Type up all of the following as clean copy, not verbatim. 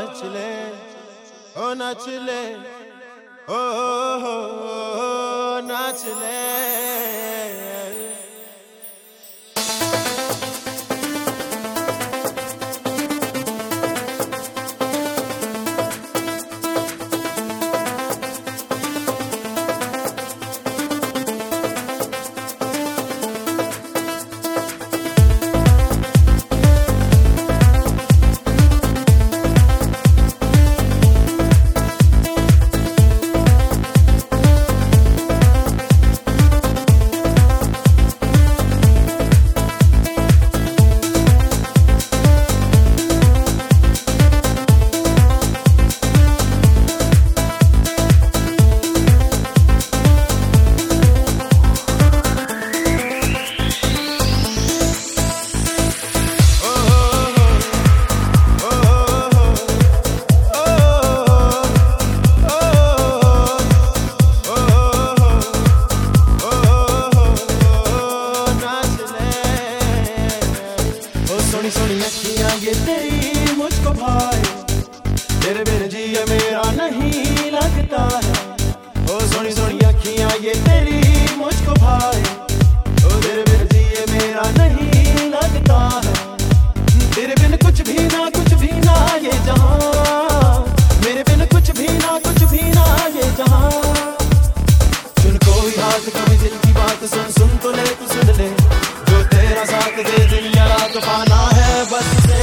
नाच ले, ओ नाच ले, ओ नाच ले। सोनी सोनी अखियां ये तेरी मुझको भाए, तेरे बिन जिए मेरा नहीं लगता है। ओ सोनी सोनी अखियां ये तेरी मुझको भाए, ओ तेरे बिन जिए मेरा नहीं लगता है। तेरे बिन कुछ भी ना ये जहां, मेरे बिन कुछ भी ना ये जहां। सुन कोई हाथ कभी दिल की बात सुन सुन तो ले तू सुन ले, जो तेरा साथ दे दिन या रात पाना है बस से।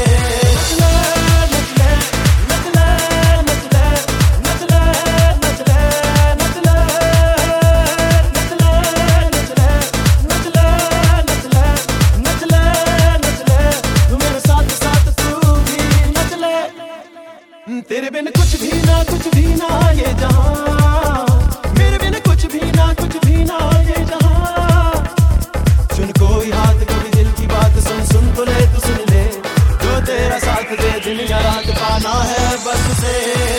तेरे बिन कुछ भी ना ये जहां, मेरे बिन कुछ भी ना ये जहां। सुन कोई हाथ कभी दिल की बात सुन सुन तो ले तू सुन ले, जो तेरा साथ दे दिन या रात पाना है बस से।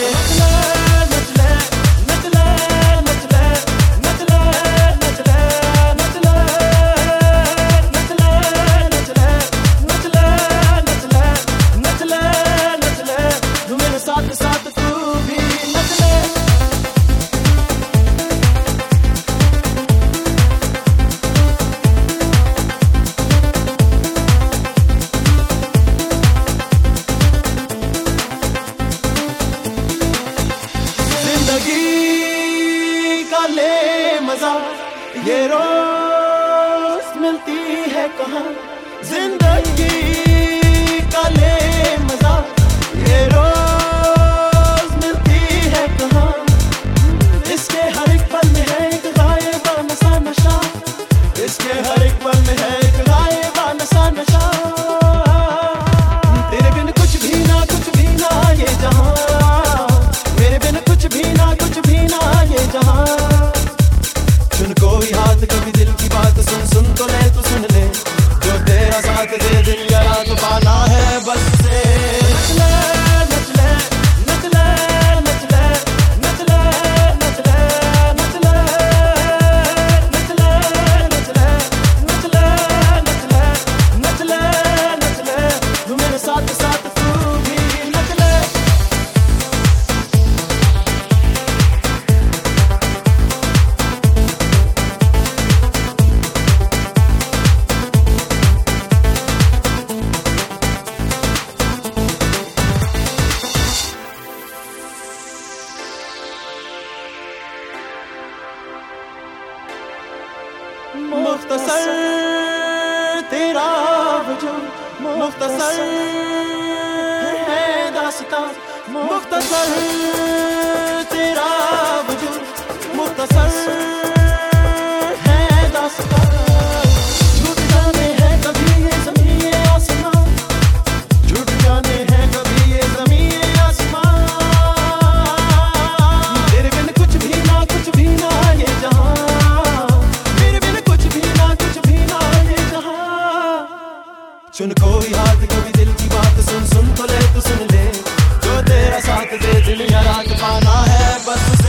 मजा ये रोज मिलती है कहाँ, जिंदगी का ले मजा ये रोज मिलती है कहाँ। इसके हर एक पल में है एक गायबाना सा नशा, इसके हर एक पल में है एक गायबाना सा नशा। तेरे बिन कुछ भी ना ये जहां, मेरे बिन कुछ भी ना ये जहां। सुन कोई हाथ कभी दिल की बात सुन सुन तो ले तू सुन ले, जो तेरा साथ दे दिन या रात पाना है बस से। मुख्तसर तेरा वजूद, मुख्तसर है दास्तां, मुख्तसर तेरा वजूद, मुख्तसर है दास्तां। झूठ जाने हैं कभी ये ज़मीं ये आसमां, झूठ जाने हैं कभी ये ज़मीं ये आसमां। तेरे बिन कुछ भी ना ये जहां, सुन कोई हाथ कभी दिल की बात सुन सुन तो ले तू सुन ले, जो तेरा साथ दे दिन या रात पाना है बस से।